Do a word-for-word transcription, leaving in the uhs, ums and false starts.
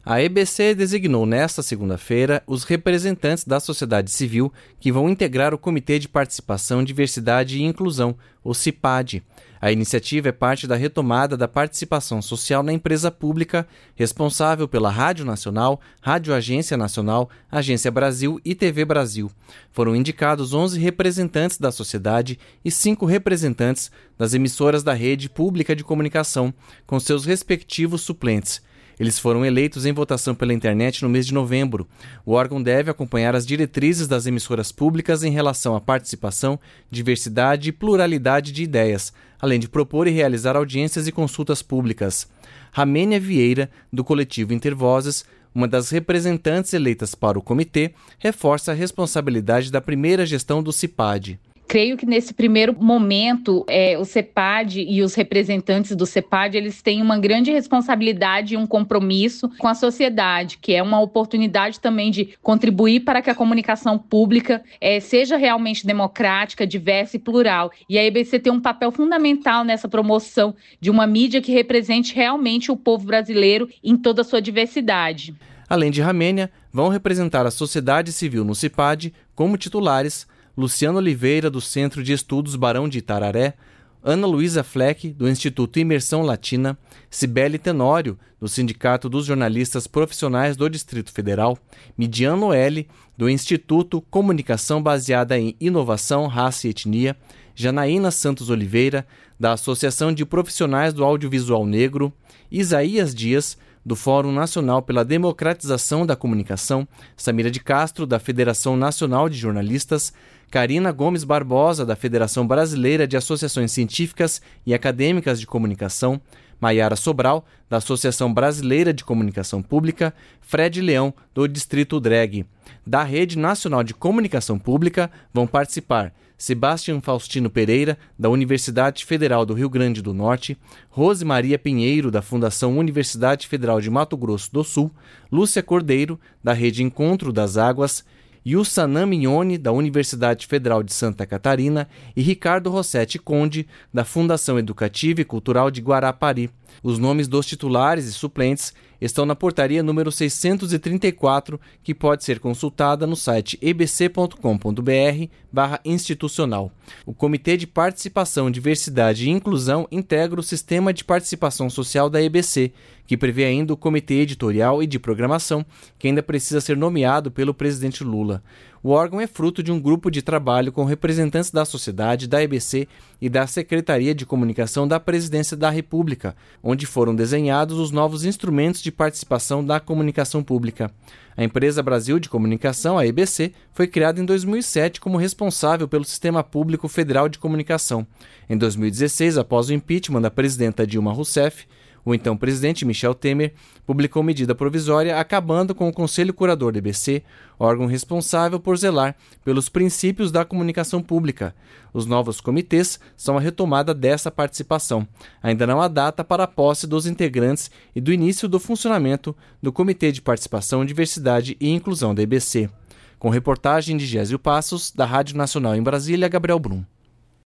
A E B C designou nesta segunda-feira os representantes da sociedade civil que vão integrar o Comitê de Participação, Diversidade e Inclusão, o CIPAD. A iniciativa é parte da retomada da participação social na empresa pública, responsável pela Rádio Nacional, Rádio Agência Nacional, Agência Brasil e T V Brasil. Foram indicados onze representantes da sociedade e cinco representantes das emissoras da rede pública de comunicação, com seus respectivos suplentes. Eles foram eleitos em votação pela internet no mês de novembro. O órgão deve acompanhar as diretrizes das emissoras públicas em relação à participação, diversidade e pluralidade de ideias, além de propor e realizar audiências e consultas públicas. Ramênia Vieira, do coletivo Intervozes, uma das representantes eleitas para o comitê, reforça a responsabilidade da primeira gestão do CIPAD. Creio que nesse primeiro momento, é, o CIPAD e os representantes do CIPAD, eles têm uma grande responsabilidade e um compromisso com a sociedade, que é uma oportunidade também de contribuir para que a comunicação pública é, seja realmente democrática, diversa e plural. E a E B C tem um papel fundamental nessa promoção de uma mídia que represente realmente o povo brasileiro em toda a sua diversidade. Além de Ramênia, vão representar a sociedade civil no CIPAD como titulares Luciano Oliveira, do Centro de Estudos Barão de Itararé, Ana Luísa Fleck, do Instituto Imersão Latina, Cibele Tenório, do Sindicato dos Jornalistas Profissionais do Distrito Federal, Midian L., do Instituto Comunicação Baseada em Inovação, Raça e Etnia, Janaína Santos Oliveira, da Associação de Profissionais do Audiovisual Negro, Isaías Dias, do Fórum Nacional pela Democratização da Comunicação, Samira de Castro, da Federação Nacional de Jornalistas, Karina Gomes Barbosa, da Federação Brasileira de Associações Científicas e Acadêmicas de Comunicação, Maiara Sobral, da Associação Brasileira de Comunicação Pública, Fred Leão, do Distrito D R E G. Da Rede Nacional de Comunicação Pública vão participar Sebastião Faustino Pereira, da Universidade Federal do Rio Grande do Norte, Rose Maria Pinheiro, da Fundação Universidade Federal de Mato Grosso do Sul, Lúcia Cordeiro, da Rede Encontro das Águas, Yussanã Mignoni, da Universidade Federal de Santa Catarina, e Ricardo Rossetti Conde, da Fundação Educativa e Cultural de Guarapari. Os nomes dos titulares e suplentes estão na portaria número seiscentos e trinta e quatro, que pode ser consultada no site e b c ponto com ponto b r barra institucional. O Comitê de Participação, Diversidade e Inclusão integra o Sistema de Participação Social da E B C, que prevê ainda o Comitê Editorial e de Programação, que ainda precisa ser nomeado pelo presidente Lula. O órgão é fruto de um grupo de trabalho com representantes da sociedade, da E B C e da Secretaria de Comunicação da Presidência da República, onde foram desenhados os novos instrumentos de participação da comunicação pública. A Empresa Brasil de Comunicação, a E B C, foi criada em dois mil e sete como responsável pelo Sistema Público Federal de Comunicação. Em dois mil e dezesseis, após o impeachment da presidenta Dilma Rousseff, o então presidente Michel Temer publicou medida provisória acabando com o Conselho Curador da E B C, órgão responsável por zelar pelos princípios da comunicação pública. Os novos comitês são a retomada dessa participação. Ainda não há data para a posse dos integrantes e do início do funcionamento do Comitê de Participação, Diversidade e Inclusão da E B C. Com reportagem de Gésio Passos, da Rádio Nacional em Brasília, Gabriel Brum.